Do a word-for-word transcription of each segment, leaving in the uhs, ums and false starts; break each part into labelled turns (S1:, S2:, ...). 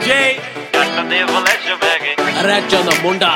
S1: ਜੇ ਜੱਟ ਦੇ ਫਲੈਸ਼ ਬਹਿ ਗਏ ਰੈਚਾਂ ਦਾ ਮੁੰਡਾ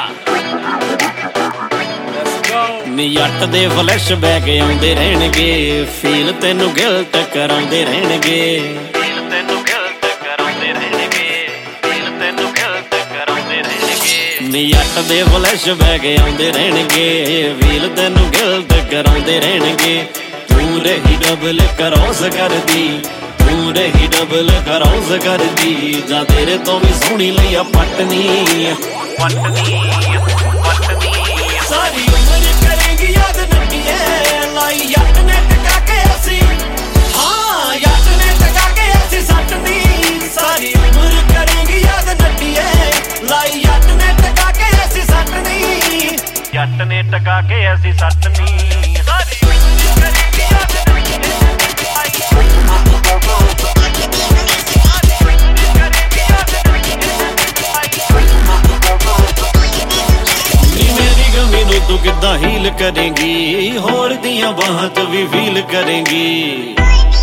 S1: ਨੀ ਜੱਟ ਦੇ ਫਲੈਸ਼ ਬਹਿ ਕੇ ਆਉਂਦੇ ਰਹਿਣਗੇ ਫੀਲ ਤੈਨੂੰ ਗਿਲਟ ਕਰਾਉਂਦੇ ਰਹਿਣਗੇ ਫੀਲ ਤੈਨੂੰ ਗਿਲਟ ਕਰਾਉਂਦੇ ਰਹਿਣਗੇ ਫੀਲ ਤੈਨੂੰ ਗਿਲਟ ਕਰਾਉਂਦੇ ਰਹਿਣਗੇ ਨੀ ਜੱਟ ਦੇ ਫਲੈਸ਼ ਬਹਿ ਕੇ ਆਉਂਦੇ ਰਹਿਣਗੇ ਫੀਲ ਤੈਨੂੰ ਗਿਲਟ ਕਰਾਉਂਦੇ ਰਹਿਣਗੇ ਤੂੰ ਰਹੀ ਡਬਲ ਕਰੋਸ ਕਰਦੀ ਤੂੰ ਰਹੀ ਡਬਲ ਕਰੋਸ ਕਰਦੀ ਜਾਂ ਤੇਰੇ ਤੋਂ ਵੀ ਸੋਹਣੀ ਲਈ ਆ ਪਟਨੀ ਪਟਨੀ ਪਟਨੀ ਸਾਰੀ ਉਮਰ ਕਰੇਗੀ ਯਾਦ ਨੱਟੀਏ ਲਾਈ ਜੱਟ ਨੇ ਟਕਾ ਕੇ ਅਸੀਂ ਹਾਂ ਜੱਟ ਨੇ ਟਕਾ ਕੇ ਅਸੀਂ ਸੱਟਨੀ ਸਾਰੀ ਉਮਰ ਕਰੇਗੀ ਯਾਦ ਨੱਟੀਏ ਲਾਈ ਜੱਟ ਨੇ ਟਕਾ ਕੇ ਅਸੀਂ ਸੱਟਨੀ ਜੱਟ ਨੇ ਟਕਾ ਕੇ ਅਸੀਂ ਸੱਟਨੀ ਸਾਰੀ ਉਮਰ ਕਰੇਗੀ ਯਾਦ ਨੱਟੀਏ ਤੂੰ ਕਿੱਦਾਂ ਹੀਲ ਕਰੇਂਗੀ ਹੋਰ ਦੀਆਂ ਬਾਹਾਂ ਚ ਵੀ ਫੀਲ ਕਰੇਂਗੀ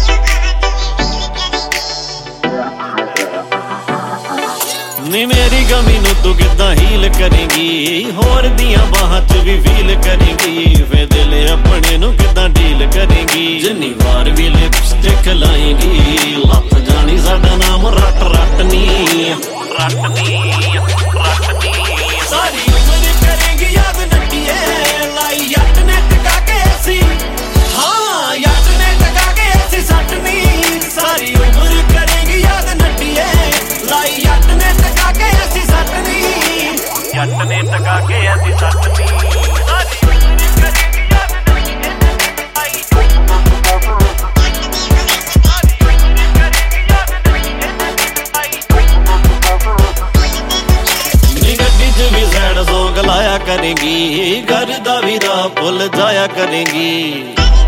S1: ਨੀ ਮੇਰੀ ਗਮੀ ਨੂੰ ਤੂੰ ਕਿੱਦਾਂ ਹੀਲ ਕਰੇਂਗੀ ਹੋਰ ਦੀਆਂ ਬਾਹਾਂ ਚ ਵੀ ਫੀਲ ਕਰੇਂਗੀ ਫੇ ਦਿਲ ਆਪਣੇ ਨੂੰ ਕਿੱਦਾਂ ਡੀਲ ਕਰੇਂਗੀ ਜਿੰਨੀ ਵਾਰ ਵੀ ਲਿਪਸਟਿਕ ਲਾਏਂਗੀ ਲੱਤ ਜਾਣੀ ਸਾਡਾ ਨਾਮ ਰੱਟ ਰੱਟ ਨੀ ਰੱਟ ਨੀ ਰੱਟ ਨੀ ਸਾਰੀ ਉਮਰ ਕਰੇਂਗੀ ਯਾਦ ਨੱਟੀਏ ਲਾਈ ਜੱਟ ਨੇ ਟਕਾ ਕੇ ਅਸੀਂ ਹਾਂ ਜੱਟ ਨੇ ਟਕਾ ਕੇ ਅਸੀਂ ਸੱਟਨੀ ਸਾਰੀ ਉਮਰ ਕਰੇਂਗੀ ਯਾਦ ਨੱਟੀਏ ਲਾਈ ਜੱਟ ਨੇ ਟਕਾ ਕੇ ਅਸੀਂ ਸੱਟਨੀ ਜੱਟ ਨੇ ਟਕਾ ਕੇ ਅਸੀਂ ਸੱਟਨੀ ਸਾਰੀ ਉਮਰ ਕਰੇਂਗੀ ਯਾਦ ਨੱਟੀਏ ਲਾਈ ਵੀ ਸੈਡ ਸੌਂਗ ਲਾਇਆ ਕਰੇਗੀ ਘਰ ਦਾ ਵੀ ਰਾਹ ਭੁੱਲ ਜਾਇਆ ਕਰੇਗੀ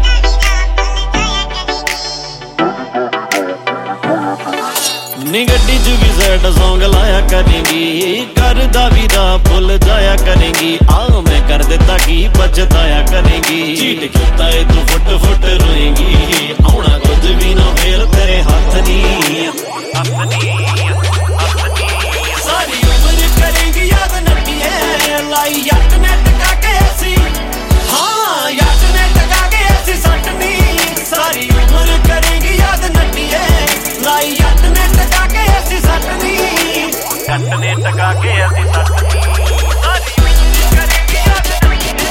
S1: ਨੀ ਗੱਡੀ ਚ ਵੀ ਸੈਡ ਸੌਂਗ ਲਾਇਆ ਕਰੇਗੀ ਘਰ ਦਾ ਵੀ ਰਾਹ ਭੁੱਲ ਜਾਇਆ ਕਰੇਗੀ ਆਹ ਮੈਂ ਕਰ ਦਿੱਤਾ ਕੀ ਬਚਦਾਇਆ ਕਰੇਗੀ ਚੀਟ ਕੀਤਾ ਏ ਤੂੰ ਫੁੱਟ ਫੁੱਟ ਰੋਏਗੀ ਆਉਣਾ ਕੁਝ ਵੀ ਨਾ ਫੇਰ ਤੇਰੇ ਹੱਥ ਨੀ ਹੱਥ ਨੀ ਸਾਰੀ ਉਮਰ ਕਰੇਂਗੀ ਯਾਦ ਨੱਟੀਏ ਲਾਈ ਜੱਟ ਨੇ ਟਕਾ ਕੇ ਅਸੀਂ ਹਾਂ ਜੱਟ ਨੇ ਟਕਾ ਕੇ ਅਸੀਂ ਸੱਟਨੀ ਸਾਰੀ ਉਮਰ ਕਰੇਂਗੀ ਯਾਦ ਨੱਟੀਏ ਲਾਈ ਜੱਟ ਨੇ ਟਕਾ ਕੇ ਅਸੀਂ ਸੱਟਨੀ ਜੱਟ ਨੇ ਟਕਾ ਕੇ ਅਸੀਂ ਸੱਟਨੀ ਸਾਰੀ ਉਮਰ ਕਰੇਂਗੀ ਯਾਦ ਨੱਟੀਏ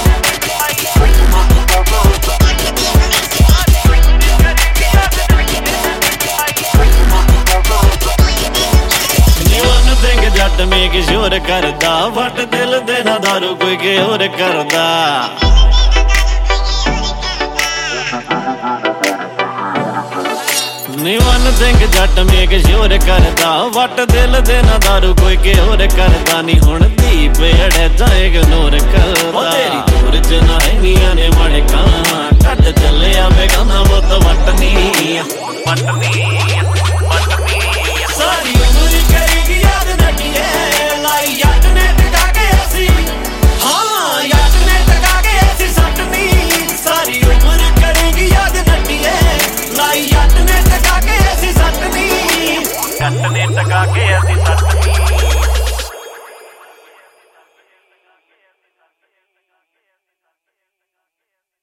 S1: ਜੱਟ ਮੇਕ ਸ਼ੋਰ ਕਰਦਾ ਵੱਟ ਦਿਲ ਦੇ ਨਾ ਦਾਰੂ ਕੋਈ ਕੇ ਹੋਰ ਕਰਦਾ ਨੀ ਵਨ ਸਿੰਘ ਜੱਟ ਮੇਕ ਸ਼ੋਰ ਕਰਦਾ ਵੱਟ ਦਿਲ ਦੇ ਨਾ ਦਾਰੂ ਕੋਈ ਕੇ ਹੋਰ ਕਰਦਾ ਨੀ ਹੁਣ ਦੀਪ ਅੜੇ ਜਾਏ ਇਗਨੋਰ ਕਰਦਾ ਤੇਰੀ ਦੂਰ ਚ ਨਾ ਹੈਗੀਆਂ ਨੇ ਮੜਕਾਂ ਕੱਢ